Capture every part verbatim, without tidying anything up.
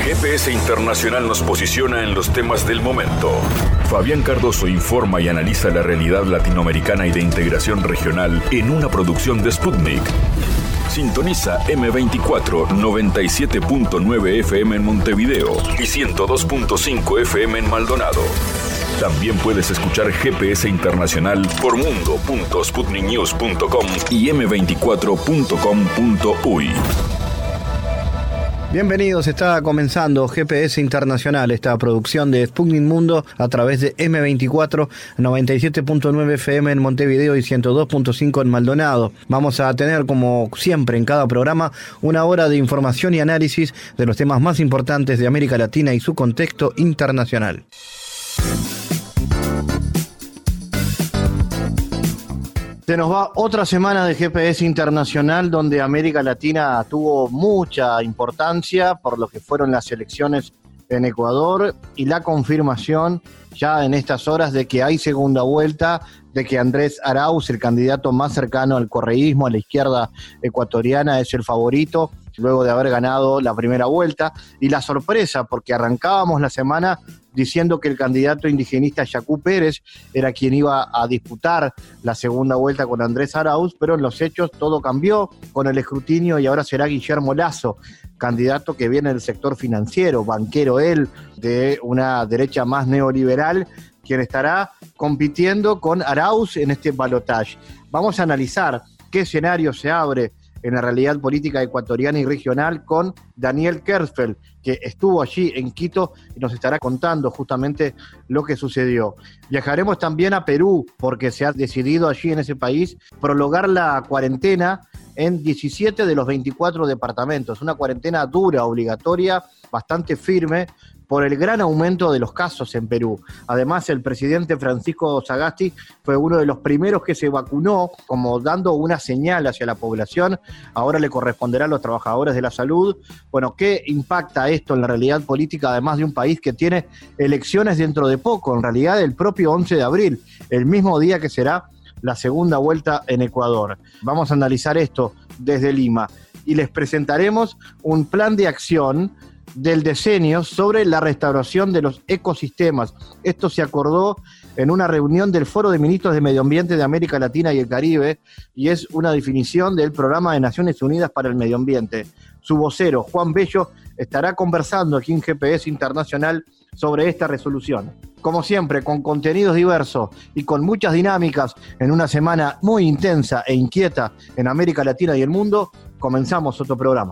G P S Internacional nos posiciona en los temas del momento. Fabián Cardoso informa y analiza la realidad latinoamericana y de integración regional en una producción de Sputnik. Sintoniza eme veinticuatro noventa y siete punto nueve F M en Montevideo y ciento dos punto cinco F M en Maldonado. También puedes escuchar G P S Internacional por mundo punto sputnik news punto com y eme veinticuatro punto com punto uy. Bienvenidos, está comenzando G P S Internacional, esta producción de Sputnik Mundo a través de eme veinticuatro noventa y siete punto nueve F M en Montevideo y ciento dos punto cinco en Maldonado. Vamos a tener, como siempre en cada programa, una hora de información y análisis de los temas más importantes de América Latina y su contexto internacional. Se nos va otra semana de G P S Internacional donde América Latina tuvo mucha importancia por lo que fueron las elecciones en Ecuador y la confirmación ya en estas horas de que hay segunda vuelta, de que Andrés Arauz, el candidato más cercano al correísmo, a la izquierda ecuatoriana, es el favorito luego de haber ganado la primera vuelta. Y la sorpresa, porque arrancábamos la semana diciendo que el candidato indigenista Yacú Pérez era quien iba a disputar la segunda vuelta con Andrés Arauz, pero en los hechos todo cambió con el escrutinio y ahora será Guillermo Lasso, candidato que viene del sector financiero, banquero él, de una derecha más neoliberal, quien estará compitiendo con Arauz en este balotaje. Vamos a analizar qué escenario se abre en la realidad política ecuatoriana y regional con Daniel Kersfeld, que estuvo allí en Quito y nos estará contando justamente lo que sucedió. Viajaremos también a Perú, porque se ha decidido allí en ese país prolongar la cuarentena en diecisiete de los veinticuatro departamentos, una cuarentena dura, obligatoria, bastante firme, por el gran aumento de los casos en Perú. Además, el presidente Francisco Sagasti fue uno de los primeros que se vacunó, como dando una señal hacia la población. Ahora le corresponderá a los trabajadores de la salud. Bueno, ¿qué impacta esto en la realidad política, además de un país que tiene elecciones dentro de poco? En realidad, el propio once de abril, el mismo día que será la segunda vuelta en Ecuador. Vamos a analizar esto desde Lima y les presentaremos un plan de acción del decenio sobre la restauración de los ecosistemas. Esto se acordó en una reunión del Foro de Ministros de Medio Ambiente de América Latina y el Caribe y es una definición del Programa de Naciones Unidas para el Medio Ambiente. Su vocero, Juan Bello, estará conversando aquí en G P S Internacional sobre esta resolución. Como siempre, con contenidos diversos y con muchas dinámicas en una semana muy intensa e inquieta en América Latina y el mundo, comenzamos otro programa.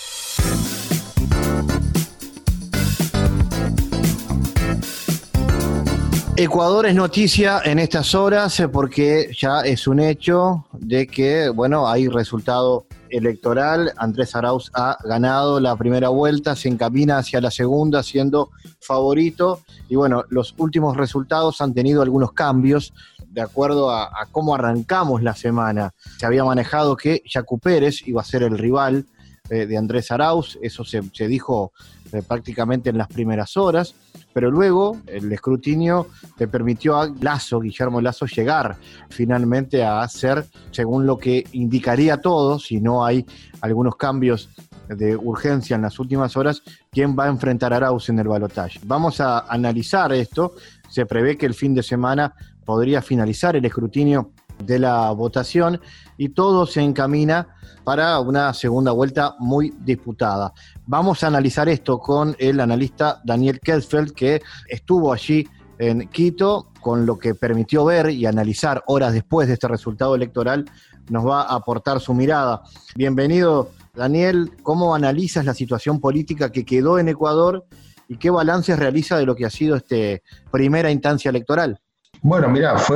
Ecuador es noticia en estas horas porque ya es un hecho de que, bueno, hay resultado electoral. Andrés Arauz ha ganado la primera vuelta, se encamina hacia la segunda siendo favorito y, bueno, los últimos resultados han tenido algunos cambios de acuerdo a, a cómo arrancamos la semana. Se había manejado que Yacú Pérez iba a ser el rival eh, de Andrés Arauz, eso se, se dijo eh, prácticamente en las primeras horas. Pero luego el escrutinio le permitió a Lasso, Guillermo Lasso, llegar finalmente a ser, según lo que indicaría todo, si no hay algunos cambios de urgencia en las últimas horas, quién va a enfrentar a Arauz en el balotaje. Vamos a analizar esto. Se prevé que el fin de semana podría finalizar el escrutinio de la votación y todo se encamina para una segunda vuelta muy disputada. Vamos a analizar esto con el analista Daniel Kersfeld, que estuvo allí en Quito, con lo que permitió ver y analizar horas después de este resultado electoral, nos va a aportar su mirada. Bienvenido, Daniel. ¿Cómo analizas la situación política que quedó en Ecuador y qué balances realiza de lo que ha sido esta primera instancia electoral? Bueno, mira, fue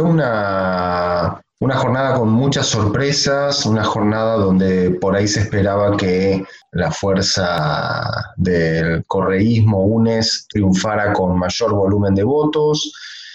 una, una jornada con muchas sorpresas, una jornada donde por ahí se esperaba que la fuerza del correísmo UNES triunfara con mayor volumen de votos.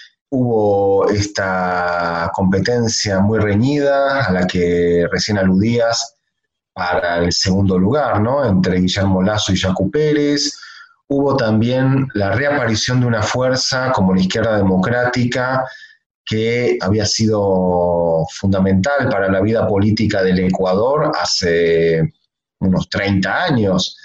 Hubo esta competencia muy reñida a la que recién aludías para el segundo lugar, ¿no?, entre Guillermo Lasso y Yacú Pérez. Hubo también la reaparición de una fuerza como la Izquierda Democrática, que había sido fundamental para la vida política del Ecuador hace unos treinta años,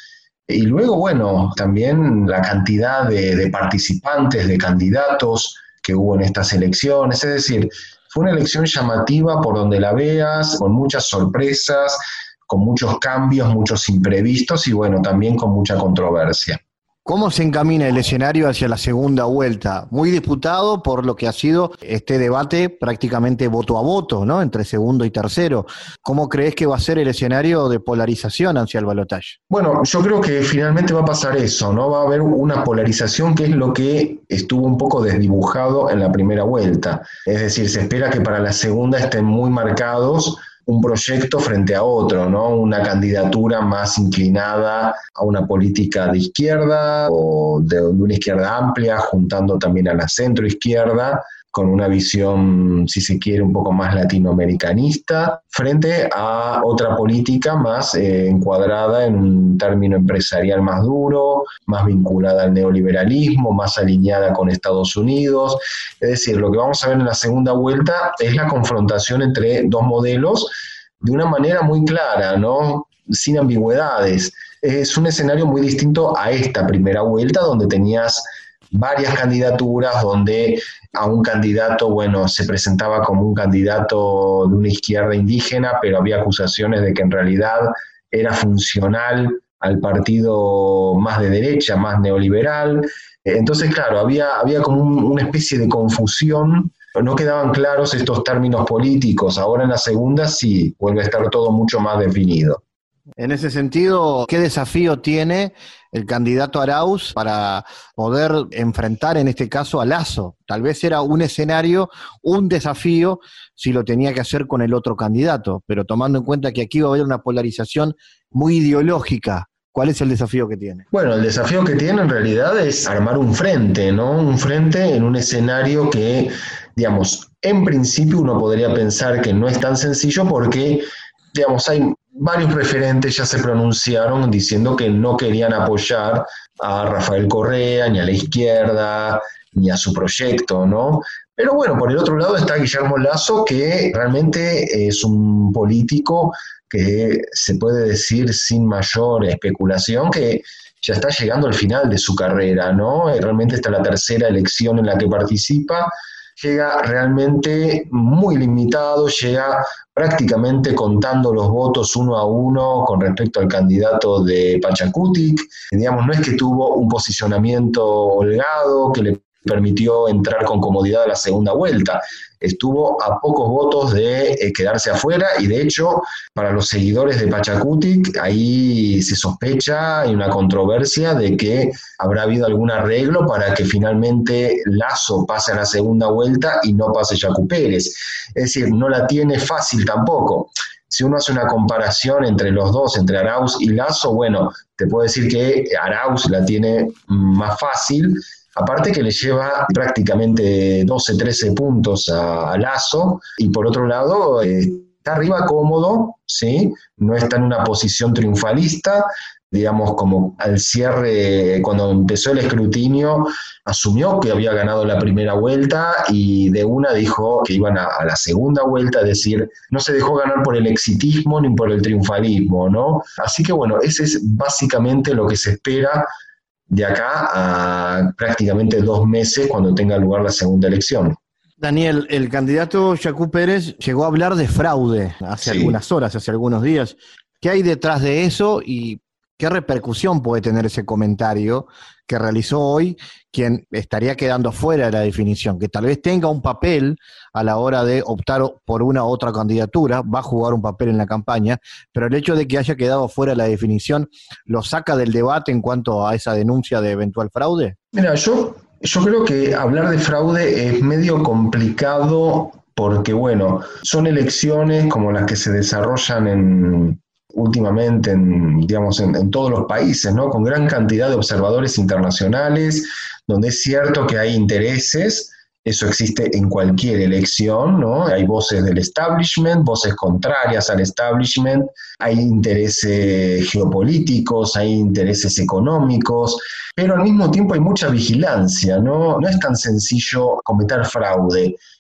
Y luego, bueno, también la cantidad de, de participantes, de candidatos que hubo en estas elecciones, es decir, fue una elección llamativa por donde la veas, con muchas sorpresas, con muchos cambios, muchos imprevistos y bueno, también con mucha controversia. ¿Cómo se encamina el escenario hacia la segunda vuelta? Muy disputado por lo que ha sido este debate prácticamente voto a voto, ¿no? Entre segundo y tercero. ¿Cómo crees que va a ser el escenario de polarización hacia el balotaje? Bueno, yo creo que finalmente va a pasar eso, ¿no? Va a haber una polarización que es lo que estuvo un poco desdibujado en la primera vuelta. Es decir, se espera que para la segunda estén muy marcados un proyecto frente a otro, ¿no? Una candidatura más inclinada a una política de izquierda o de una izquierda amplia, juntando también a la centroizquierda, con una visión, si se quiere, un poco más latinoamericanista, frente a otra política más eh, encuadrada en un término empresarial más duro, más vinculada al neoliberalismo, más alineada con Estados Unidos. Es decir, lo que vamos a ver en la segunda vuelta es la confrontación entre dos modelos de una manera muy clara, ¿no? Sin ambigüedades. Es un escenario muy distinto a esta primera vuelta, donde tenías varias candidaturas, donde a un candidato, bueno, se presentaba como un candidato de una izquierda indígena, pero había acusaciones de que en realidad era funcional al partido más de derecha, más neoliberal. Entonces, claro, había, había como un, una especie de confusión, no quedaban claros estos términos políticos. Ahora en la segunda sí, vuelve a estar todo mucho más definido. En ese sentido, ¿qué desafío tiene el candidato Arauz para poder enfrentar en este caso a Lasso? Tal vez era un escenario, un desafío si lo tenía que hacer con el otro candidato, pero tomando en cuenta que aquí va a haber una polarización muy ideológica, ¿cuál es el desafío que tiene? Bueno, el desafío que tiene en realidad es armar un frente, ¿no? Un frente en un escenario que, digamos, en principio uno podría pensar que no es tan sencillo porque, digamos, hay varios referentes ya se pronunciaron diciendo que no querían apoyar a Rafael Correa, ni a la izquierda, ni a su proyecto, ¿no? Pero bueno, por el otro lado está Guillermo Lasso, que realmente es un político que se puede decir sin mayor especulación que ya está llegando al final de su carrera, ¿no? Realmente está la tercera elección en la que participa, llega realmente muy limitado, llega prácticamente contando los votos uno a uno con respecto al candidato de Pachacutic. Digamos, no es que tuvo un posicionamiento holgado que le permitió entrar con comodidad a la segunda vuelta. Estuvo a pocos votos de eh, quedarse afuera y de hecho para los seguidores de Pachacutic ahí se sospecha, hay una controversia de que habrá habido algún arreglo para que finalmente Lasso pase a la segunda vuelta y no pase Yacu Pérez. Es decir, no la tiene fácil tampoco. Si uno hace una comparación entre los dos, entre Arauz y Lasso, bueno, te puedo decir que Arauz la tiene más fácil. Aparte que le lleva prácticamente doce, trece puntos a, a Lasso, y por otro lado eh, está arriba cómodo, ¿sí? No está en una posición triunfalista, digamos como al cierre, cuando empezó el escrutinio, asumió que había ganado la primera vuelta y de una dijo que iban a, a la segunda vuelta, es decir, no se dejó ganar por el exitismo ni por el triunfalismo, ¿no? Así que bueno, ese es básicamente lo que se espera de acá a prácticamente dos meses cuando tenga lugar la segunda elección. Daniel, el candidato Yacu Pérez llegó a hablar de fraude hace sí. algunas horas, hace algunos días. ¿Qué hay detrás de eso y qué repercusión puede tener ese comentario que realizó hoy quien estaría quedando fuera de la definición? Que tal vez tenga un papel a la hora de optar por una u otra candidatura, va a jugar un papel en la campaña, pero el hecho de que haya quedado fuera de la definición, ¿lo saca del debate en cuanto a esa denuncia de eventual fraude? Mira, yo, yo creo que hablar de fraude es medio complicado porque, bueno, son elecciones como las que se desarrollan en... últimamente en, digamos, en, en todos los países, ¿no? Con gran cantidad de observadores internacionales, donde es cierto que hay intereses, eso existe en cualquier elección, ¿no? Hay voces del establishment, voces contrarias al establishment, hay intereses geopolíticos, hay intereses económicos, pero al mismo tiempo hay mucha vigilancia, ¿no? No es tan sencillo cometer fraude.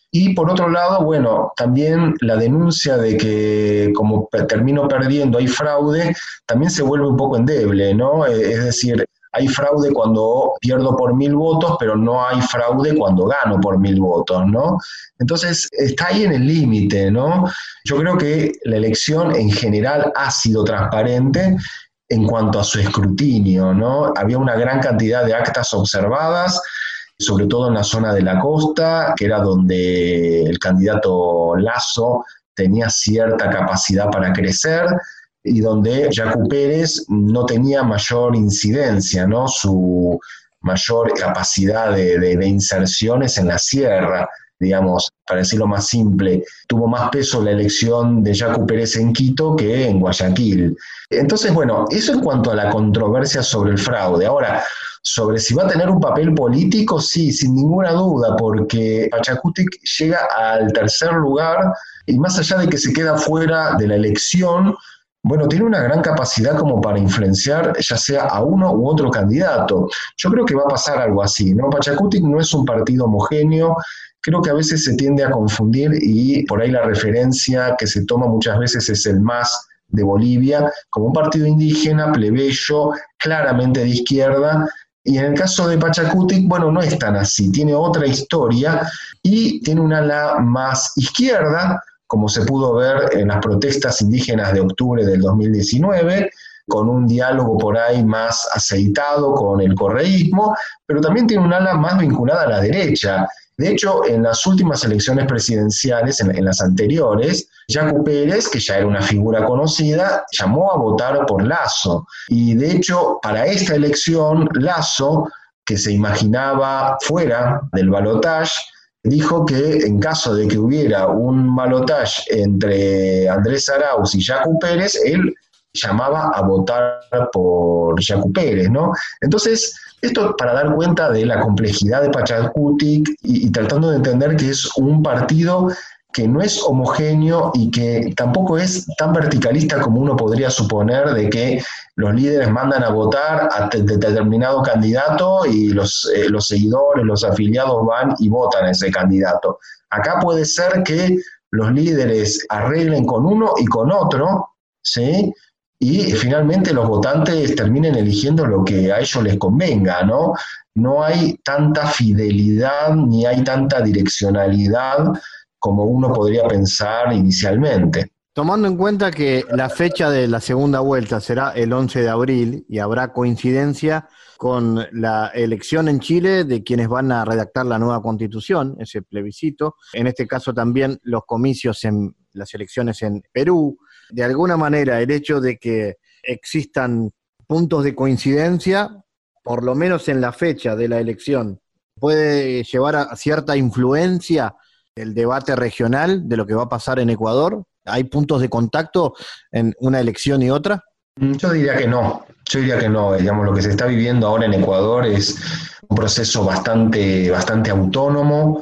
Y por otro lado, bueno, también la denuncia de que como termino perdiendo hay fraude, también se vuelve un poco endeble, ¿no? Es decir, hay fraude cuando pierdo por mil votos, pero no hay fraude cuando gano por mil votos, ¿no? Entonces, está ahí en el límite, ¿no? Yo creo que la elección en general ha sido transparente en cuanto a su escrutinio, ¿no? Había una gran cantidad de actas observadas, sobre todo en la zona de la costa, que era donde el candidato Lasso tenía cierta capacidad para crecer y donde Yacu Pérez no tenía mayor incidencia, ¿no? Su mayor capacidad de, de, de inserciones en la sierra, digamos, para decirlo más simple, tuvo más peso la elección de Yacu Pérez en Quito que en Guayaquil. Entonces, bueno, eso en cuanto a la controversia sobre el fraude. Ahora, sobre si va a tener un papel político, sí, sin ninguna duda, porque Pachacutic llega al tercer lugar y más allá de que se queda fuera de la elección, bueno, tiene una gran capacidad como para influenciar ya sea a uno u otro candidato. Yo creo que va a pasar algo así, ¿no? Pachacutic no es un partido homogéneo, creo que a veces se tiende a confundir y por ahí la referencia que se toma muchas veces es el M A S de Bolivia, como un partido indígena, plebeyo, claramente de izquierda. Y en el caso de Pachacutic, bueno, no es tan así, tiene otra historia y tiene un ala más izquierda, como se pudo ver en las protestas indígenas de octubre del dos mil diecinueve, con un diálogo por ahí más aceitado con el correísmo, pero también tiene un ala más vinculada a la derecha. De hecho, en las últimas elecciones presidenciales, en, en las anteriores, Yacu Pérez, que ya era una figura conocida, llamó a votar por Lasso. Y de hecho, para esta elección, Lasso, que se imaginaba fuera del balotaje, dijo que en caso de que hubiera un balotaje entre Andrés Arauz y Yacu Pérez, él llamaba a votar por Yacu Pérez, ¿no? Entonces, esto para dar cuenta de la complejidad de Pachacutic y, y tratando de entender que es un partido que no es homogéneo y que tampoco es tan verticalista como uno podría suponer de que los líderes mandan a votar a te, de determinado candidato y los, eh, los seguidores, los afiliados van y votan a ese candidato. Acá puede ser que los líderes arreglen con uno y con otro, ¿sí? Y finalmente los votantes terminen eligiendo lo que a ellos les convenga, ¿no? No hay tanta fidelidad ni hay tanta direccionalidad como uno podría pensar inicialmente. Tomando en cuenta que la fecha de la segunda vuelta será el once de abril y habrá coincidencia con la elección en Chile de quienes van a redactar la nueva constitución, ese plebiscito, en este caso también los comicios en las elecciones en Perú, de alguna manera el hecho de que existan puntos de coincidencia, por lo menos en la fecha de la elección, puede llevar a cierta influencia el debate regional de lo que va a pasar en Ecuador. ¿Hay puntos de contacto en una elección y otra? Yo diría que no, yo diría que no. Digamos, lo que se está viviendo ahora en Ecuador es un proceso bastante, bastante autónomo,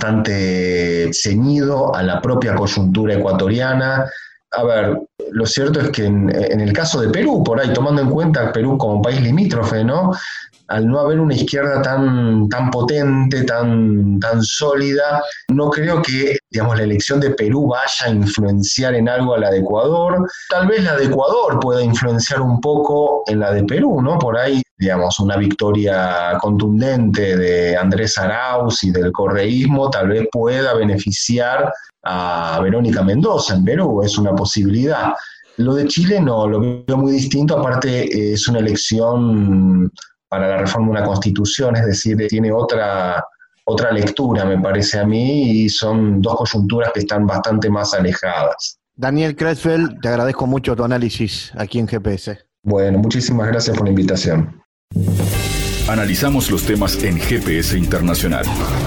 bastante ceñido a la propia coyuntura ecuatoriana. A ver, lo cierto es que en, en el caso de Perú, por ahí, tomando en cuenta Perú como país limítrofe, ¿no? Al no haber una izquierda tan, tan potente, tan, tan sólida, no creo que, digamos, la elección de Perú vaya a influenciar en algo a la de Ecuador. Tal vez la de Ecuador pueda influenciar un poco en la de Perú, ¿no? Por ahí, digamos, una victoria contundente de Andrés Arauz y del correísmo tal vez pueda beneficiar a Verónica Mendoza en Perú, es una posibilidad. Lo de Chile no, lo veo muy distinto, aparte es una elección para la reforma de una constitución, es decir, tiene otra, otra lectura, me parece a mí, y son dos coyunturas que están bastante más alejadas. Daniel Kretzfeld, te agradezco mucho tu análisis aquí en G P S. Bueno, muchísimas gracias por la invitación. Analizamos los temas en G P S Internacional.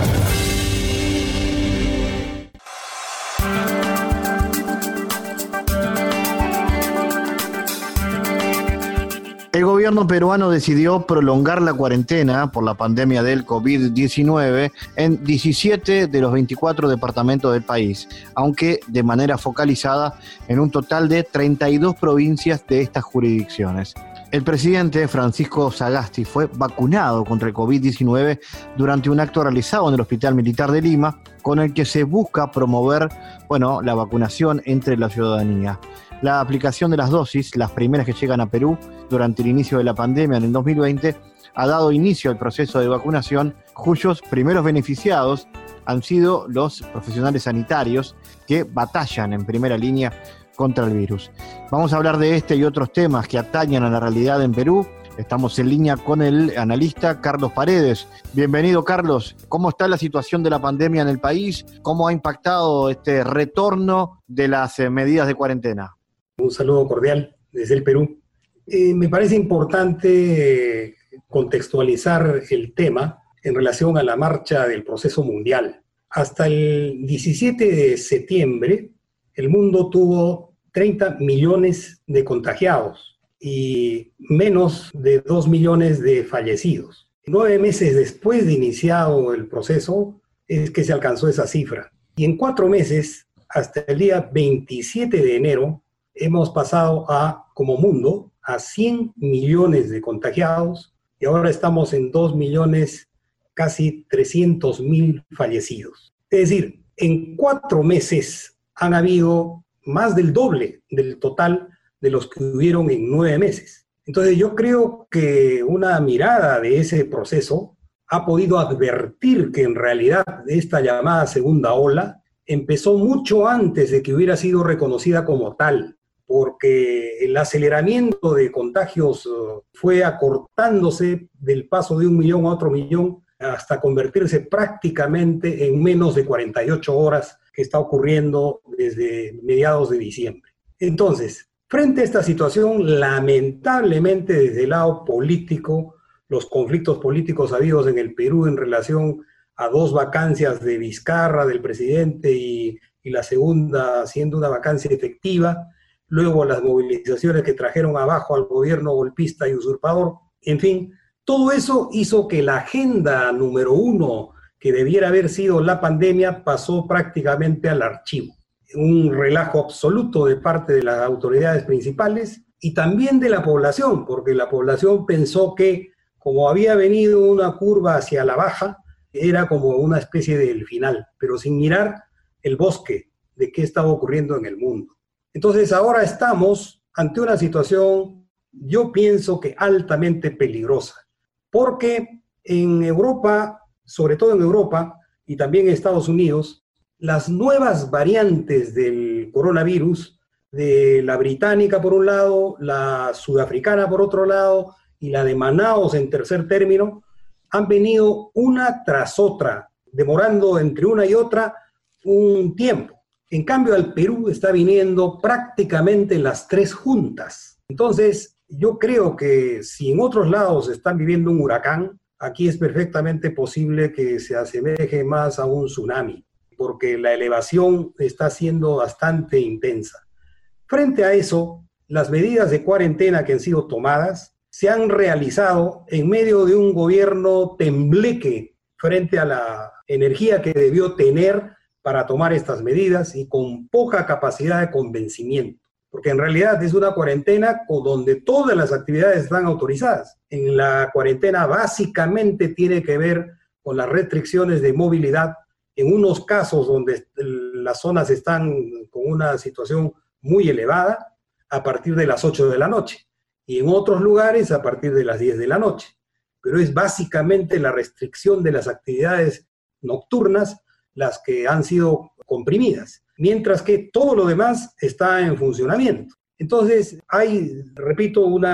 El gobierno peruano decidió prolongar la cuarentena por la pandemia del COVID diecinueve en diecisiete de los veinticuatro departamentos del país, aunque de manera focalizada en un total de treinta y dos provincias de estas jurisdicciones. El presidente Francisco Sagasti fue vacunado contra el COVID diecinueve durante un acto realizado en el Hospital Militar de Lima con el que se busca promover, bueno, la vacunación entre la ciudadanía. La aplicación de las dosis, las primeras que llegan a Perú durante el inicio de la pandemia en el dos mil veinte, ha dado inicio al proceso de vacunación, cuyos primeros beneficiados han sido los profesionales sanitarios que batallan en primera línea contra el virus. Vamos a hablar de este y otros temas que atañen a la realidad en Perú. Estamos en línea con el analista Carlos Paredes. Bienvenido, Carlos. ¿Cómo está la situación de la pandemia en el país? ¿Cómo ha impactado este retorno de las eh, medidas de cuarentena? Un saludo cordial desde el Perú. Eh, me parece importante eh, contextualizar el tema en relación a la marcha del proceso mundial. Hasta el diecisiete de septiembre, el mundo tuvo treinta millones de contagiados y menos de dos millones de fallecidos. Nueve meses después de iniciado el proceso es que se alcanzó esa cifra. Y en cuatro meses, hasta el día veintisiete de enero, hemos pasado a, como mundo, a cien millones de contagiados y ahora estamos en dos millones, casi trescientos mil fallecidos. Es decir, en cuatro meses han habido más del doble del total de los que hubieron en nueve meses. Entonces yo creo que una mirada de ese proceso ha podido advertir que en realidad esta llamada segunda ola empezó mucho antes de que hubiera sido reconocida como tal, porque el aceleramiento de contagios fue acortándose del paso de un millón a otro millón hasta convertirse prácticamente en menos de cuarenta y ocho horas, que está ocurriendo desde mediados de diciembre. Entonces, frente a esta situación, lamentablemente desde el lado político, los conflictos políticos habidos en el Perú en relación a dos vacancias de Vizcarra, del presidente, y, y la segunda siendo una vacancia efectiva, luego las movilizaciones que trajeron abajo al gobierno golpista y usurpador, en fin, todo eso hizo que la agenda número uno, que debiera haber sido la pandemia, pasó prácticamente al archivo. Un relajo absoluto de parte de las autoridades principales y también de la población, porque la población pensó que, como había venido una curva hacia la baja, era como una especie del final, pero sin mirar el bosque de qué estaba ocurriendo en el mundo. Entonces ahora estamos ante una situación, yo pienso que altamente peligrosa, porque en Europa, sobre todo en Europa y también en Estados Unidos, las nuevas variantes del coronavirus, de la británica por un lado, la sudafricana por otro lado y la de Manaus en tercer término, han venido una tras otra, demorando entre una y otra un tiempo. En cambio, al Perú está viniendo prácticamente las tres juntas. Entonces, yo creo que si en otros lados están viviendo un huracán, aquí es perfectamente posible que se asemeje más a un tsunami, porque la elevación está siendo bastante intensa. Frente a eso, las medidas de cuarentena que han sido tomadas se han realizado en medio de un gobierno tembleque frente a la energía que debió tener para tomar estas medidas y con poca capacidad de convencimiento. Porque en realidad es una cuarentena donde todas las actividades están autorizadas. En la cuarentena básicamente tiene que ver con las restricciones de movilidad, en unos casos donde las zonas están con una situación muy elevada, a partir de las ocho de la noche, y en otros lugares a partir de las diez de la noche. Pero es básicamente la restricción de las actividades nocturnas las que han sido comprimidas, mientras que todo lo demás está en funcionamiento. Entonces hay, repito, una,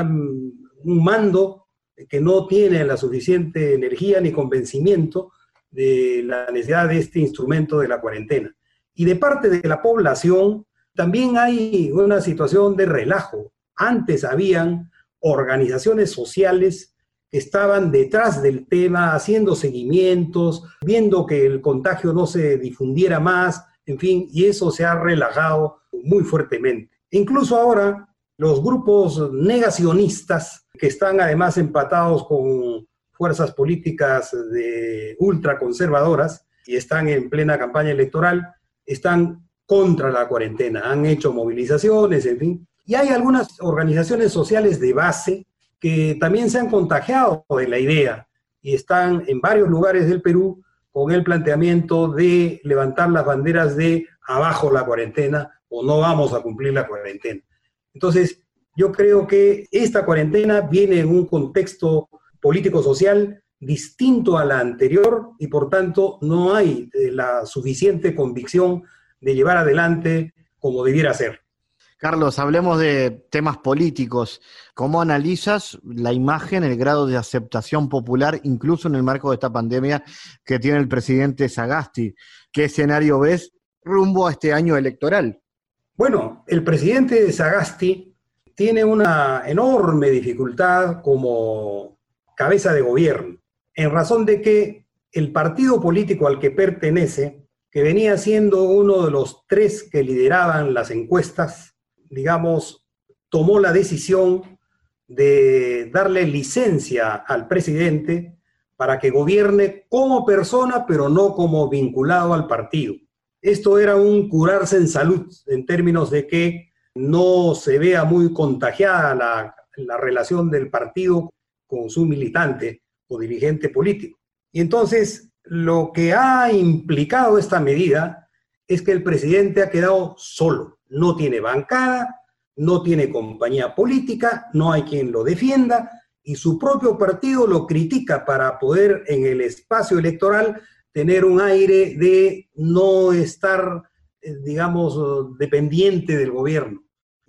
un mando que no tiene la suficiente energía ni convencimiento de la necesidad de este instrumento de la cuarentena. Y de parte de la población también hay una situación de relajo. Antes habían organizaciones sociales que estaban detrás del tema, haciendo seguimientos, viendo que el contagio no se difundiera más, en fin, y eso se ha relajado muy fuertemente. Incluso ahora, los grupos negacionistas, que están además empatados con fuerzas políticas de ultraconservadoras y están en plena campaña electoral, están contra la cuarentena, han hecho movilizaciones, en fin. Y hay algunas organizaciones sociales de base que también se han contagiado de la idea y están en varios lugares del Perú con el planteamiento de levantar las banderas de abajo la cuarentena o no vamos a cumplir la cuarentena. Entonces, yo creo que esta cuarentena viene en un contexto político-social distinto a la anterior y por tanto no hay la suficiente convicción de llevar adelante como debiera ser. Carlos, hablemos de temas políticos. ¿Cómo analizas la imagen, el grado de aceptación popular, incluso en el marco de esta pandemia que tiene el presidente Sagasti? ¿Qué escenario ves rumbo a este año electoral? Bueno, el presidente Sagasti tiene una enorme dificultad como cabeza de gobierno, en razón de que el partido político al que pertenece, que venía siendo uno de los tres que lideraban las encuestas, digamos, tomó la decisión de darle licencia al presidente para que gobierne como persona, pero no como vinculado al partido. Esto era un curarse en salud, en términos de que no se vea muy contagiada la, la relación del partido con su militante o dirigente político. Y entonces, lo que ha implicado esta medida es que el presidente ha quedado solo. No tiene bancada, no tiene compañía política, no hay quien lo defienda y su propio partido lo critica para poder en el espacio electoral tener un aire de no estar, digamos, dependiente del gobierno.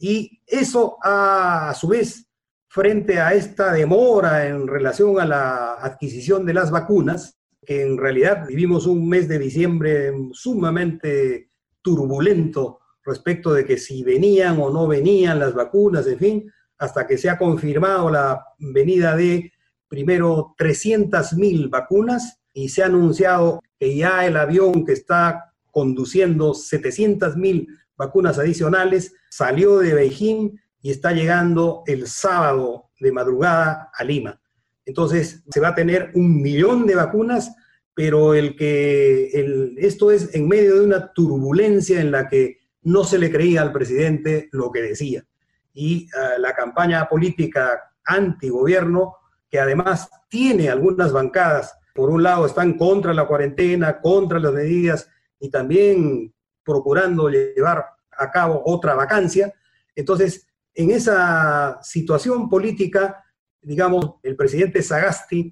Y eso, a, a su vez, frente a esta demora en relación a la adquisición de las vacunas, que en realidad vivimos un mes de diciembre sumamente turbulento respecto de que si venían o no venían las vacunas, en fin, hasta que se ha confirmado la venida de primero trescientas mil vacunas y se ha anunciado que ya el avión que está conduciendo setecientas mil vacunas adicionales salió de Beijing y está llegando el sábado de madrugada a Lima. Entonces se va a tener un millón de vacunas, pero el que el, esto es en medio de una turbulencia en la que no se le creía al presidente lo que decía. Y uh, la campaña política antigobierno, que además tiene algunas bancadas, por un lado están contra la cuarentena, contra las medidas y también procurando llevar a cabo otra vacancia. Entonces, en esa situación política, digamos, el presidente Sagasti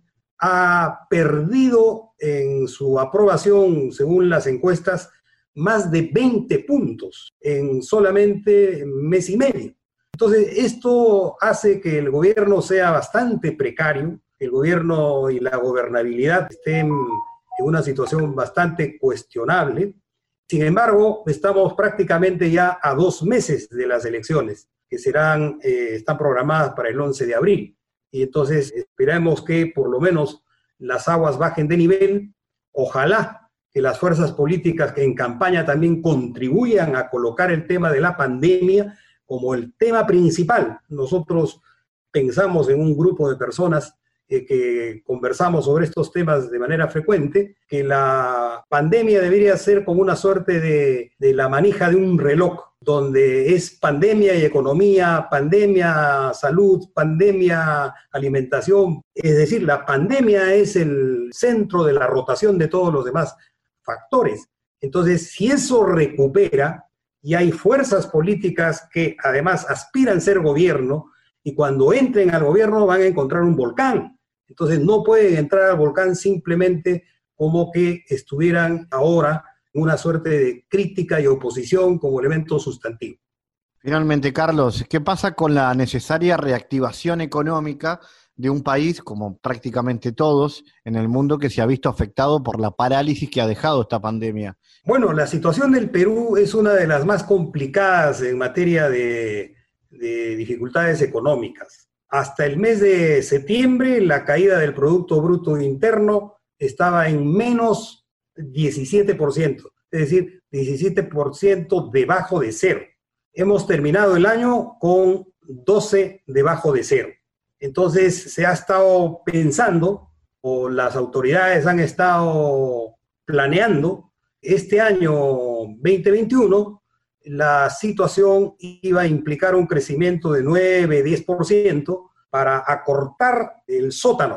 ha perdido en su aprobación, según las encuestas, más de veinte puntos en solamente mes y medio. Entonces, esto hace que el gobierno sea bastante precario, el gobierno y la gobernabilidad estén en una situación bastante cuestionable. Sin embargo, estamos prácticamente ya a dos meses de las elecciones, que serán, eh, están programadas para el once de abril. Y entonces esperamos que por lo menos las aguas bajen de nivel. Ojalá que las fuerzas políticas que en campaña también contribuyan a colocar el tema de la pandemia como el tema principal. Nosotros pensamos en un grupo de personas eh, que conversamos sobre estos temas de manera frecuente, que la pandemia debería ser como una suerte de, de la manija de un reloj, donde es pandemia y economía, pandemia, salud, pandemia, alimentación. Es decir, la pandemia es el centro de la rotación de todos los demás factores. Entonces, si eso recupera, y hay fuerzas políticas que además aspiran a ser gobierno, y cuando entren al gobierno van a encontrar un volcán. Entonces, no pueden entrar al volcán simplemente como que estuvieran ahora una suerte de crítica y oposición como elemento sustantivo. Finalmente, Carlos, ¿qué pasa con la necesaria reactivación económica de un país, como prácticamente todos en el mundo, que se ha visto afectado por la parálisis que ha dejado esta pandemia? Bueno, la situación del Perú es una de las más complicadas en materia de, de dificultades económicas. Hasta el mes de septiembre, la caída del Producto Bruto Interno estaba en menos diecisiete por ciento, es decir, diecisiete por ciento debajo de cero. Hemos terminado el año con doce debajo de cero. Entonces se ha estado pensando, o las autoridades han estado planeando, este año veinte veintiuno, la situación iba a implicar un crecimiento de nueve a diez por ciento para acortar el sótano.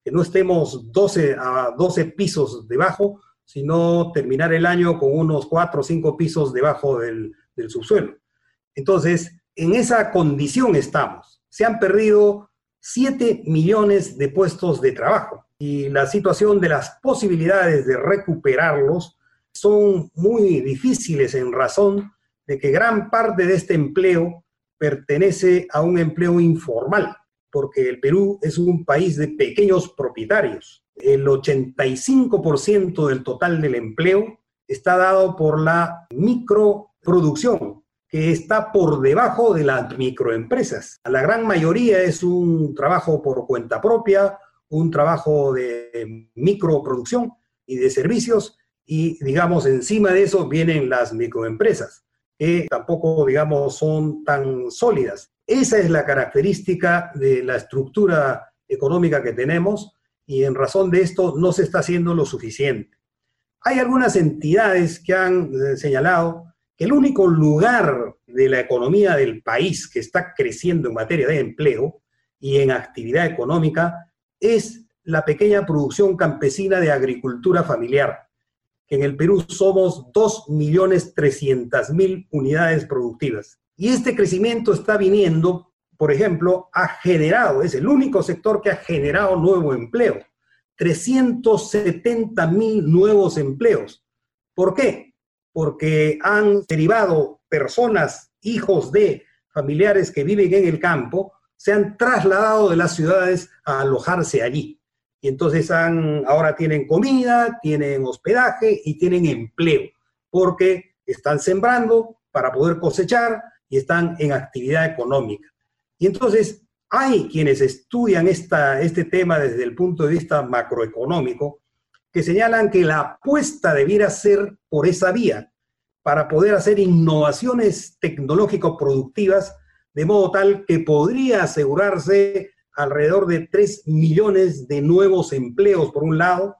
que no estemos doce a doce pisos debajo, sino terminar el año con unos cuatro o cinco pisos debajo del, del subsuelo. Entonces, en esa condición estamos. Se han perdido siete millones de puestos de trabajo y la situación de las posibilidades de recuperarlos son muy difíciles en razón de que gran parte de este empleo pertenece a un empleo informal, porque el Perú es un país de pequeños propietarios. El ochenta y cinco por ciento del total del empleo está dado por la microproducción, que está por debajo de las microempresas. La gran mayoría es un trabajo por cuenta propia, un trabajo de microproducción y de servicios, y digamos encima de eso vienen las microempresas, que tampoco digamos son tan sólidas. Esa es la característica de la estructura económica que tenemos y en razón de esto no se está haciendo lo suficiente. Hay algunas entidades que han eh, señalado que el único lugar de la economía del país que está creciendo en materia de empleo y en actividad económica es la pequeña producción campesina de agricultura familiar, que en el Perú somos dos millones trescientas mil unidades productivas. Y este crecimiento está viniendo, por ejemplo, ha generado, es el único sector que ha generado nuevo empleo, trescientos setenta mil nuevos empleos. ¿Por qué? Porque han derivado personas, hijos de familiares que viven en el campo, se han trasladado de las ciudades a alojarse allí. Y entonces han, ahora tienen comida, tienen hospedaje y tienen empleo, porque están sembrando para poder cosechar y están en actividad económica. Y entonces hay quienes estudian esta, este tema desde el punto de vista macroeconómico, que señalan que la apuesta debiera ser por esa vía, para poder hacer innovaciones tecnológico-productivas, de modo tal que podría asegurarse alrededor de tres millones de nuevos empleos, por un lado,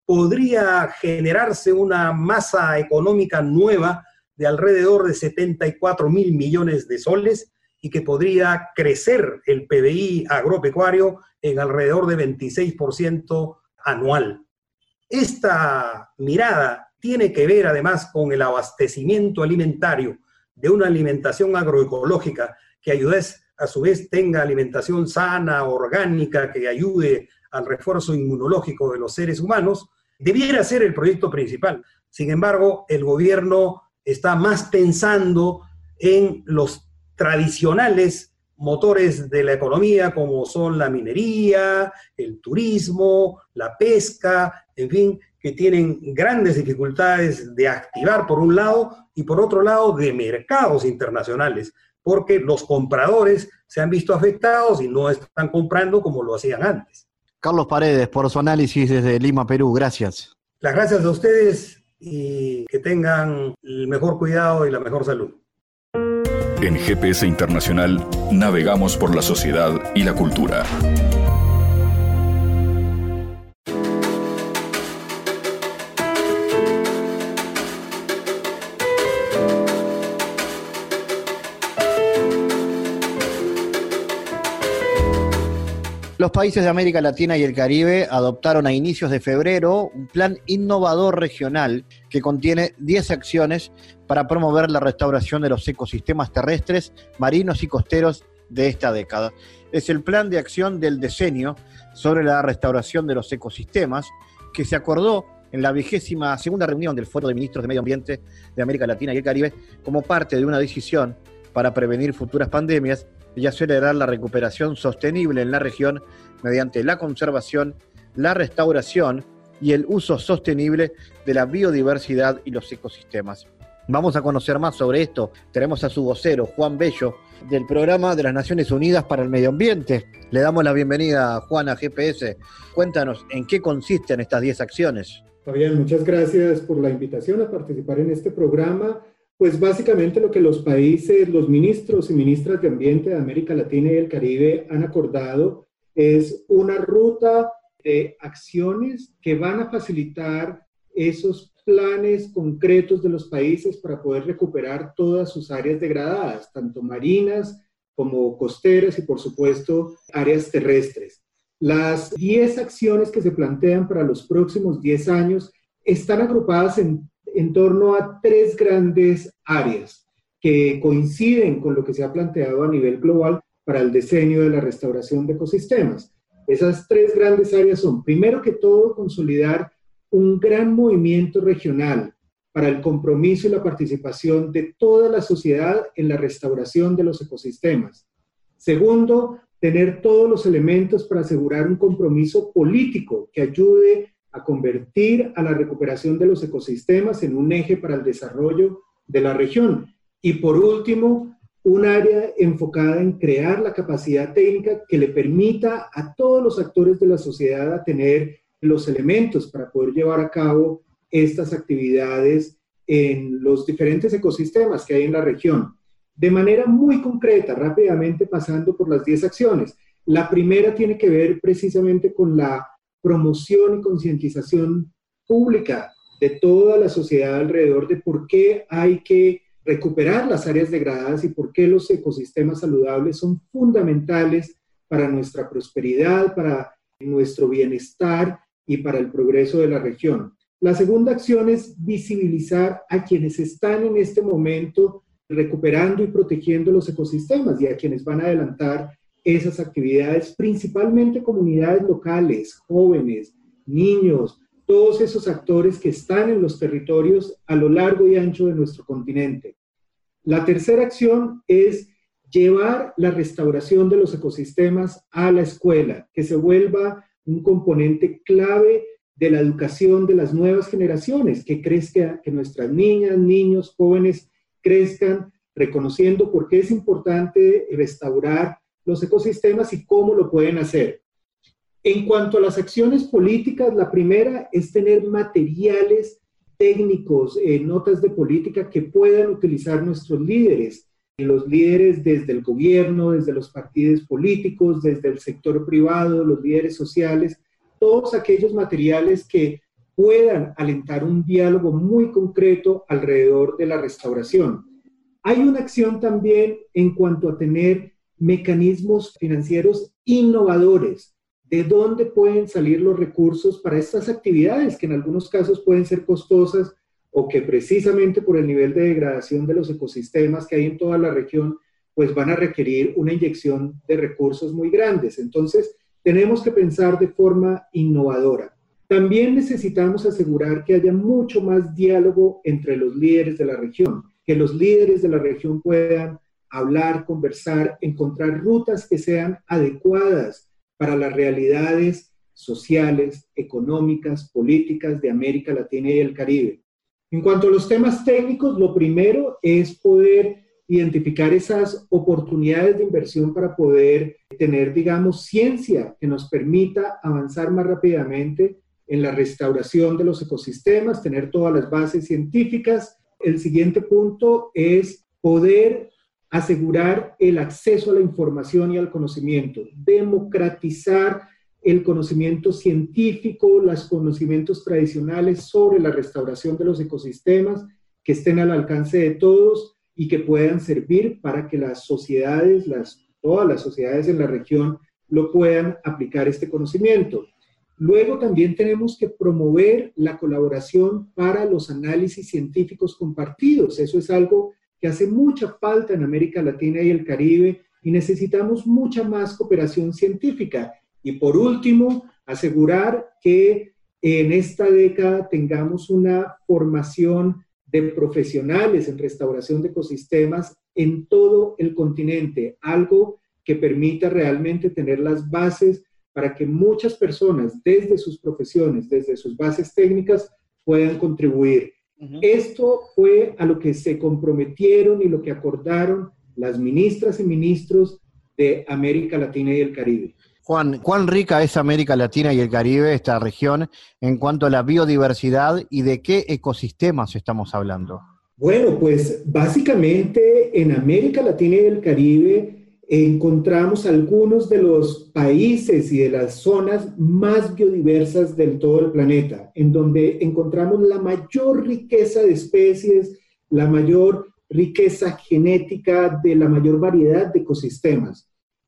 podría generarse una masa económica nueva de alrededor de setenta y cuatro mil millones de soles y que podría crecer el P B I agropecuario en alrededor de veintiséis por ciento anual. Esta mirada tiene que ver además con el abastecimiento alimentario de una alimentación agroecológica que ayude, a su vez tenga alimentación sana, orgánica, que ayude al refuerzo inmunológico de los seres humanos, debiera ser el proyecto principal. Sin embargo, el gobierno está más pensando en los tradicionales motores de la economía, como son la minería, el turismo, la pesca, en fin, que tienen grandes dificultades de activar por un lado y por otro lado de mercados internacionales, porque los compradores se han visto afectados y no están comprando como lo hacían antes. Carlos Paredes, por su análisis desde Lima, Perú. Gracias. Las gracias a ustedes y que tengan el mejor cuidado y la mejor salud. En G P S Internacional navegamos por la sociedad y la cultura. Los países de América Latina y el Caribe adoptaron a inicios de febrero un plan innovador regional que contiene diez acciones para promover la restauración de los ecosistemas terrestres, marinos y costeros de esta década. Es el Plan de Acción del Decenio sobre la restauración de los ecosistemas que se acordó en la vigésima segunda reunión del Foro de Ministros de Medio Ambiente de América Latina y el Caribe como parte de una decisión para prevenir futuras pandemias y acelerar la recuperación sostenible en la región mediante la conservación, la restauración y el uso sostenible de la biodiversidad y los ecosistemas. Vamos a conocer más sobre esto. Tenemos a su vocero, Juan Bello, del Programa de las Naciones Unidas para el Medio Ambiente. Le damos la bienvenida, Juan, a G P S. Cuéntanos, ¿en qué consisten estas diez acciones? Fabián, muchas gracias por la invitación a participar en este programa. Pues básicamente lo que los países, los ministros y ministras de Ambiente de América Latina y el Caribe han acordado es una ruta de acciones que van a facilitar esos planes concretos de los países para poder recuperar todas sus áreas degradadas, tanto marinas como costeras y por supuesto áreas terrestres. Las diez acciones que se plantean para los próximos diez años están agrupadas en, en torno a tres grandes áreas que coinciden con lo que se ha planteado a nivel global para el diseño de la restauración de ecosistemas. Esas tres grandes áreas son, primero que todo, consolidar un gran movimiento regional para el compromiso y la participación de toda la sociedad en la restauración de los ecosistemas. Segundo, tener todos los elementos para asegurar un compromiso político que ayude a convertir a la recuperación de los ecosistemas en un eje para el desarrollo de la región. Y por último, un área enfocada en crear la capacidad técnica que le permita a todos los actores de la sociedad a tener los elementos para poder llevar a cabo estas actividades en los diferentes ecosistemas que hay en la región. De manera muy concreta, rápidamente pasando por las diez acciones. La primera tiene que ver precisamente con la promoción y concientización pública de toda la sociedad alrededor de por qué hay que recuperar las áreas degradadas y por qué los ecosistemas saludables son fundamentales para nuestra prosperidad, para nuestro bienestar y para el progreso de la región. La segunda acción es visibilizar a quienes están en este momento recuperando y protegiendo los ecosistemas y a quienes van a adelantar esas actividades, principalmente comunidades locales, jóvenes, niños, todos esos actores que están en los territorios a lo largo y ancho de nuestro continente. La tercera acción es llevar la restauración de los ecosistemas a la escuela, que se vuelva un componente clave de la educación de las nuevas generaciones, que crezca, que nuestras niñas, niños, jóvenes crezcan reconociendo por qué es importante restaurar los ecosistemas y cómo lo pueden hacer. En cuanto a las acciones políticas, la primera es tener materiales técnicos, eh, notas de política que puedan utilizar nuestros líderes, los líderes desde el gobierno, desde los partidos políticos, desde el sector privado, los líderes sociales, todos aquellos materiales que puedan alentar un diálogo muy concreto alrededor de la restauración. Hay una acción también en cuanto a tener mecanismos financieros innovadores, de dónde pueden salir los recursos para estas actividades que en algunos casos pueden ser costosas o que precisamente por el nivel de degradación de los ecosistemas que hay en toda la región, pues van a requerir una inyección de recursos muy grandes. Entonces, tenemos que pensar de forma innovadora. También necesitamos asegurar que haya mucho más diálogo entre los líderes de la región, que los líderes de la región puedan hablar, conversar, encontrar rutas que sean adecuadas para las realidades sociales, económicas, políticas de América Latina y el Caribe. En cuanto a los temas técnicos, lo primero es poder identificar esas oportunidades de inversión para poder tener, digamos, ciencia que nos permita avanzar más rápidamente en la restauración de los ecosistemas, tener todas las bases científicas. El siguiente punto es poder asegurar el acceso a la información y al conocimiento, democratizar el conocimiento científico, los conocimientos tradicionales sobre la restauración de los ecosistemas, que estén al alcance de todos y que puedan servir para que las sociedades, las, todas las sociedades en la región lo puedan aplicar este conocimiento. Luego también tenemos que promover la colaboración para los análisis científicos compartidos. Eso es algo que hace mucha falta en América Latina y el Caribe y necesitamos mucha más cooperación científica. Y por último, asegurar que en esta década tengamos una formación de profesionales en restauración de ecosistemas en todo el continente, algo que permita realmente tener las bases para que muchas personas desde sus profesiones, desde sus bases técnicas, puedan contribuir. Uh-huh. Esto fue a lo que se comprometieron y lo que acordaron las ministras y ministros de América Latina y el Caribe. Juan, ¿cuán rica es América Latina y el Caribe, esta región, en cuanto a la biodiversidad y de qué ecosistemas estamos hablando? Bueno, pues básicamente en América Latina y el Caribe encontramos algunos de los países y de las zonas más biodiversas del todo el planeta, en donde encontramos la mayor riqueza de especies, la mayor riqueza genética de la mayor variedad de ecosistemas.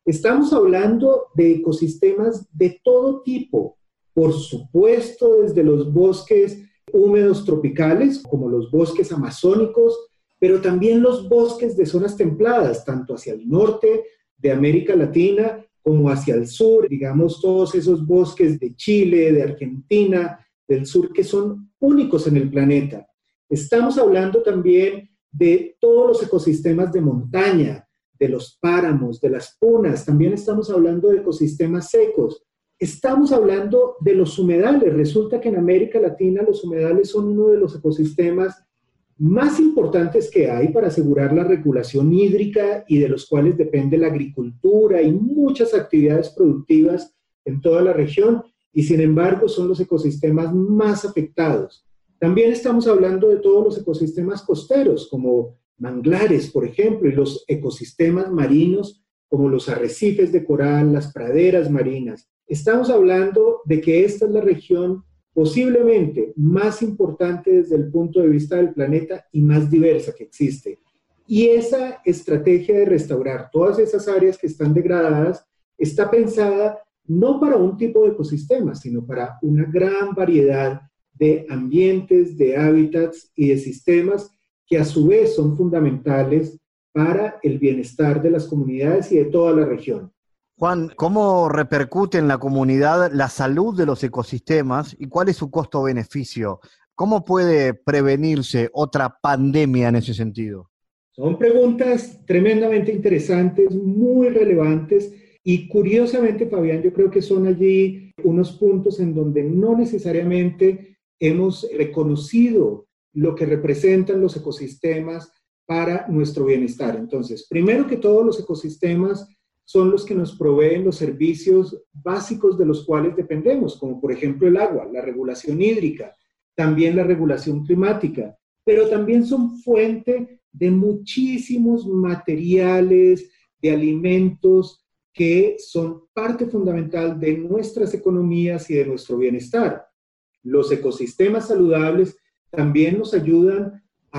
Estamos hablando de ecosistemas de todo tipo, por supuesto desde los bosques húmedos tropicales, como los bosques amazónicos, pero también los bosques de zonas templadas, tanto hacia el norte de América Latina como hacia el sur, digamos todos esos bosques de Chile, de Argentina, del sur, que son únicos en el planeta. Estamos hablando también de todos los ecosistemas de montaña, de los páramos, de las punas, también estamos hablando de ecosistemas secos. Estamos hablando de los humedales. Resulta que en América Latina los humedales son uno de los ecosistemas más importantes que hay para asegurar la regulación hídrica y de los cuales depende la agricultura y muchas actividades productivas en toda la región, y sin embargo son los ecosistemas más afectados. También estamos hablando de todos los ecosistemas costeros, como manglares, por ejemplo, y los ecosistemas marinos, como los arrecifes de coral, las praderas marinas. Estamos hablando de que esta es la región posiblemente más importante desde el punto de vista del planeta y más diversa que existe. Y esa estrategia de restaurar todas esas áreas que están degradadas está pensada no para un tipo de ecosistema, sino para una gran variedad de ambientes, de hábitats y de sistemas que a su vez son fundamentales para el bienestar de las comunidades y de toda la región. Juan, ¿cómo repercute en la comunidad la salud de los ecosistemas y cuál es su costo-beneficio? ¿Cómo puede prevenirse otra pandemia en ese sentido? Son preguntas tremendamente interesantes, muy relevantes y curiosamente, Fabián, yo creo que son allí unos puntos en donde no necesariamente hemos reconocido lo que representan los ecosistemas para nuestro bienestar. Entonces, primero que todo, los ecosistemas son los que nos proveen los servicios básicos de los cuales dependemos, como por ejemplo el agua, la regulación hídrica, también la regulación climática, pero también son fuente de muchísimos materiales, de alimentos que son parte fundamental de nuestras economías y de nuestro bienestar. Los ecosistemas saludables también nos ayudan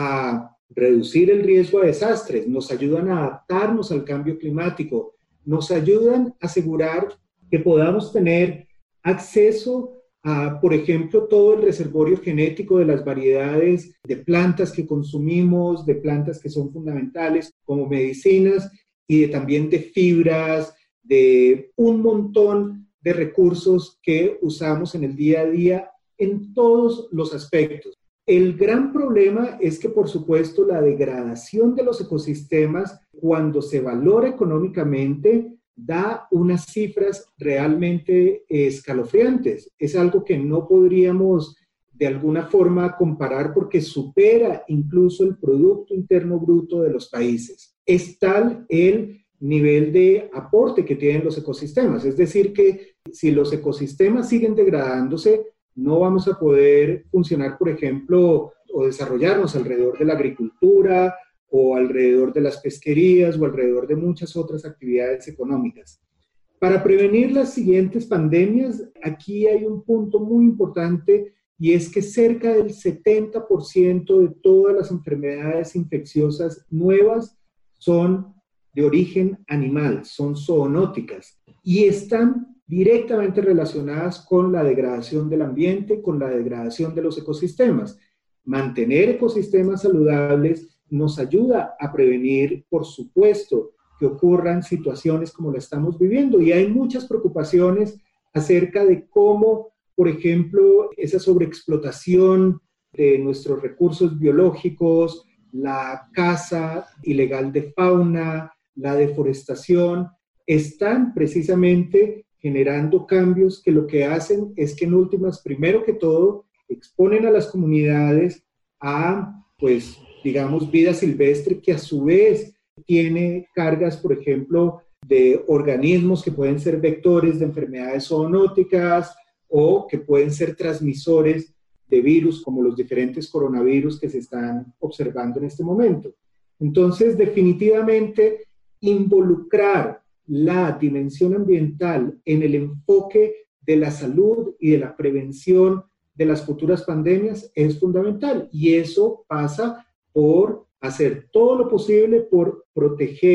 a reducir el riesgo a desastres, nos ayudan a adaptarnos al cambio climático, nos ayudan a asegurar que podamos tener acceso a, por ejemplo, todo el reservorio genético de las variedades de plantas que consumimos, de plantas que son fundamentales como medicinas y de, también de fibras, de un montón de recursos que usamos en el día a día en todos los aspectos. El gran problema es que, por supuesto, la degradación de los ecosistemas, cuando se valora económicamente, da unas cifras realmente escalofriantes. Es algo que no podríamos de alguna forma comparar porque supera incluso el Producto Interno Bruto de los países. Es tal el nivel de aporte que tienen los ecosistemas. Es decir, que si los ecosistemas siguen degradándose, no vamos a poder funcionar, por ejemplo, o desarrollarnos alrededor de la agricultura o alrededor de las pesquerías o alrededor de muchas otras actividades económicas. Para prevenir las siguientes pandemias, aquí hay un punto muy importante y es que cerca del setenta por ciento de todas las enfermedades infecciosas nuevas son de origen animal, son zoonóticas y están directamente relacionadas con la degradación del ambiente, con la degradación de los ecosistemas. Mantener ecosistemas saludables nos ayuda a prevenir, por supuesto, que ocurran situaciones como la estamos viviendo. Y hay muchas preocupaciones acerca de cómo, por ejemplo, esa sobreexplotación de nuestros recursos biológicos, la caza ilegal de fauna, la deforestación, están precisamente generando cambios que lo que hacen es que en últimas, primero que todo, exponen a las comunidades a, pues, digamos, vida silvestre que a su vez tiene cargas, por ejemplo, de organismos que pueden ser vectores de enfermedades zoonóticas o que pueden ser transmisores de virus como los diferentes coronavirus que se están observando en este momento. Entonces, definitivamente, involucrar la dimensión ambiental en el enfoque de la salud y de la prevención de las futuras pandemias es fundamental y eso pasa por hacer todo lo posible por proteger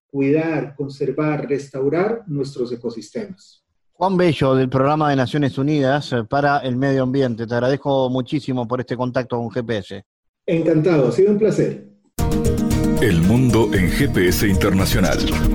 cuidar, conservar, restaurar nuestros ecosistemas. Juan Bello, del Programa de Naciones Unidas para el Medio Ambiente. Te agradezco muchísimo por este contacto con G P S. Encantado, ha sido un placer. El mundo en G P S Internacional.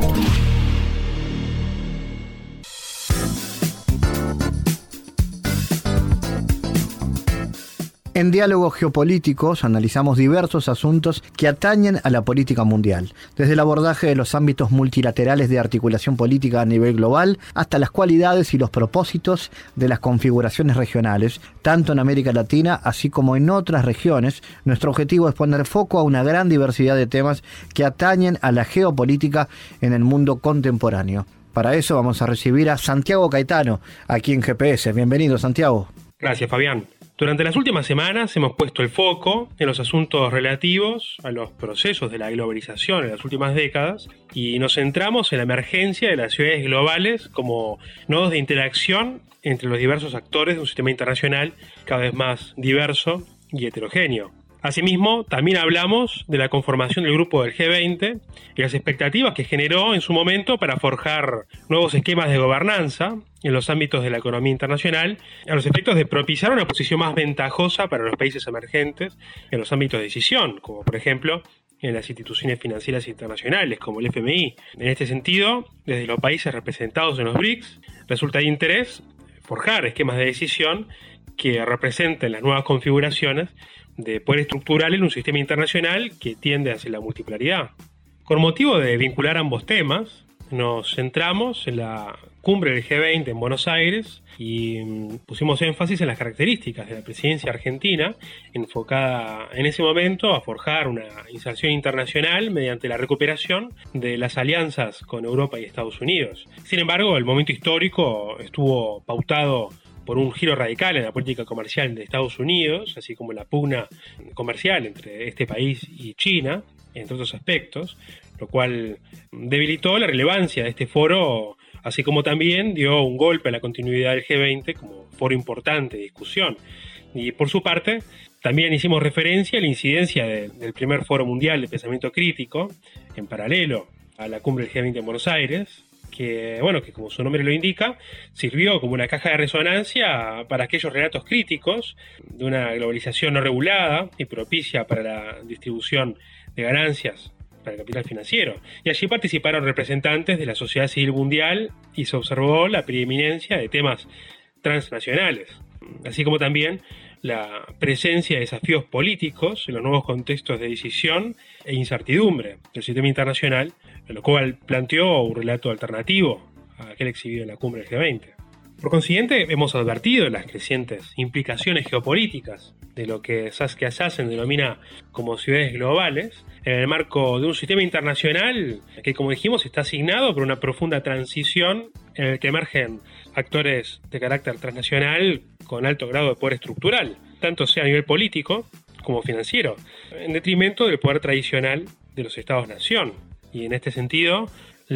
En Diálogos Geopolíticos analizamos diversos asuntos que atañen a la política mundial, desde el abordaje de los ámbitos multilaterales de articulación política a nivel global hasta las cualidades y los propósitos de las configuraciones regionales, tanto en América Latina así como en otras regiones. Nuestro objetivo es poner foco a una gran diversidad de temas que atañen a la geopolítica en el mundo contemporáneo. Para eso vamos a recibir a Santiago Caetano, aquí en G P S. Bienvenido, Santiago. Gracias, Fabián. Durante las últimas semanas hemos puesto el foco en los asuntos relativos a los procesos de la globalización en las últimas décadas y nos centramos en la emergencia de las ciudades globales como nodos de interacción entre los diversos actores de un sistema internacional cada vez más diverso y heterogéneo. Asimismo, también hablamos de la conformación del grupo del G veinte y las expectativas que generó en su momento para forjar nuevos esquemas de gobernanza en los ámbitos de la economía internacional, a los efectos de propiciar una posición más ventajosa para los países emergentes en los ámbitos de decisión, como por ejemplo en las instituciones financieras internacionales, como el F M I. En este sentido, desde los países representados en los B R I C S, resulta de interés forjar esquemas de decisión que representen las nuevas configuraciones de poder estructural en un sistema internacional que tiende hacia la multipolaridad. Con motivo de vincular ambos temas, nos centramos en la cumbre del G veinte en Buenos Aires y pusimos énfasis en las características de la presidencia argentina, enfocada en ese momento a forjar una inserción internacional mediante la recuperación de las alianzas con Europa y Estados Unidos. Sin embargo, el momento histórico estuvo pautado por un giro radical en la política comercial de Estados Unidos, así como la pugna comercial entre este país y China, entre otros aspectos, lo cual debilitó la relevancia de este foro, así como también dio un golpe a la continuidad del G veinte como foro importante de discusión. Y por su parte, también hicimos referencia a la incidencia de, del primer foro mundial de pensamiento crítico, en paralelo a la cumbre del G veinte en Buenos Aires, que, bueno, que como su nombre lo indica, sirvió como una caja de resonancia para aquellos relatos críticos de una globalización no regulada y propicia para la distribución de ganancias para el capital financiero. Y allí participaron representantes de la sociedad civil mundial y se observó la preeminencia de temas transnacionales, así como también la presencia de desafíos políticos en los nuevos contextos de decisión e incertidumbre del sistema internacional, lo cual planteó un relato alternativo a aquel exhibido en la cumbre del G veinte. Por consiguiente, hemos advertido las crecientes implicaciones geopolíticas de lo que Saskia Sassen denomina como ciudades globales, en el marco de un sistema internacional que, como dijimos, está asignado por una profunda transición en el que emergen actores de carácter transnacional con alto grado de poder estructural, tanto sea a nivel político como financiero, en detrimento del poder tradicional de los Estados-nación. Y en este sentido,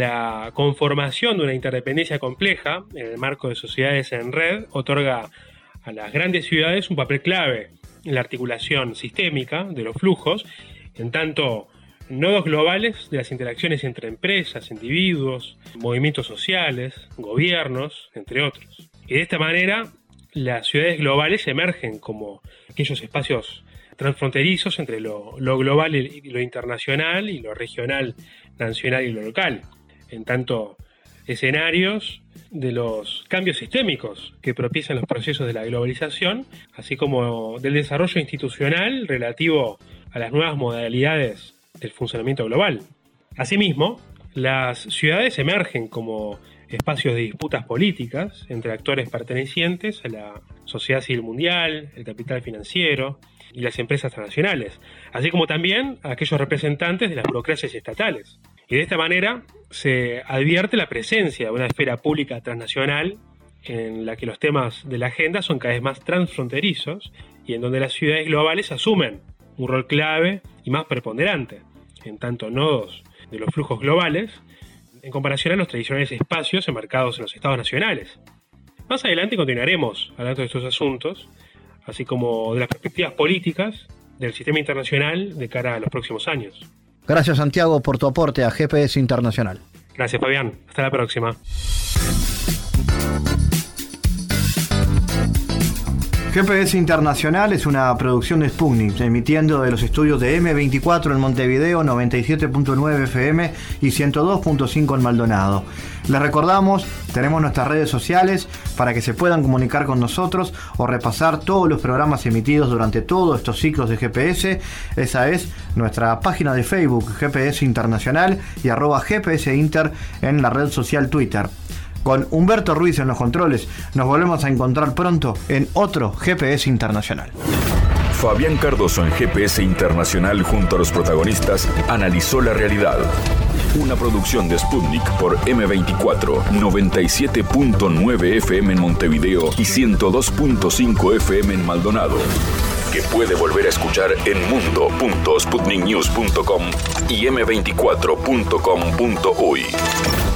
la conformación de una interdependencia compleja en el marco de sociedades en red otorga a las grandes ciudades un papel clave en la articulación sistémica de los flujos, en tanto nodos globales de las interacciones entre empresas, individuos, movimientos sociales, gobiernos, entre otros. Y de esta manera, las ciudades globales emergen como aquellos espacios transfronterizos entre lo, lo global y lo internacional y lo regional, nacional y lo local, en tanto escenarios de los cambios sistémicos que propician los procesos de la globalización, así como del desarrollo institucional relativo a las nuevas modalidades del funcionamiento global. Asimismo, las ciudades emergen como espacios de disputas políticas entre actores pertenecientes a la sociedad civil mundial, el capital financiero y las empresas transnacionales, así como también a aquellos representantes de las burocracias estatales. Y de esta manera se advierte la presencia de una esfera pública transnacional en la que los temas de la agenda son cada vez más transfronterizos y en donde las ciudades globales asumen un rol clave y más preponderante, en tanto nodos de los flujos globales, en comparación a los tradicionales espacios enmarcados en los estados nacionales. Más adelante continuaremos hablando de estos asuntos, así como de las perspectivas políticas del sistema internacional de cara a los próximos años. Gracias, Santiago, por tu aporte a G P S Internacional. Gracias, Fabián. Hasta la próxima. G P S Internacional es una producción de Sputnik, emitiendo de los estudios de eme veinticuatro en Montevideo, noventa y siete punto nueve F M y ciento dos punto cinco en Maldonado. Les recordamos, tenemos nuestras redes sociales para que se puedan comunicar con nosotros o repasar todos los programas emitidos durante todos estos ciclos de G P S. Esa es nuestra página de Facebook, G P S Internacional, y arroba G P S Inter en la red social Twitter. Con Humberto Ruiz en los controles, nos volvemos a encontrar pronto en otro G P S Internacional. Fabián Cardoso en G P S Internacional junto a los protagonistas analizó la realidad. Una producción de Sputnik por eme veinticuatro, noventa y siete punto nueve F M en Montevideo y ciento dos punto cinco F M en Maldonado. Que puede volver a escuchar en mundo punto sputnik news punto com y eme veinticuatro punto com punto uy.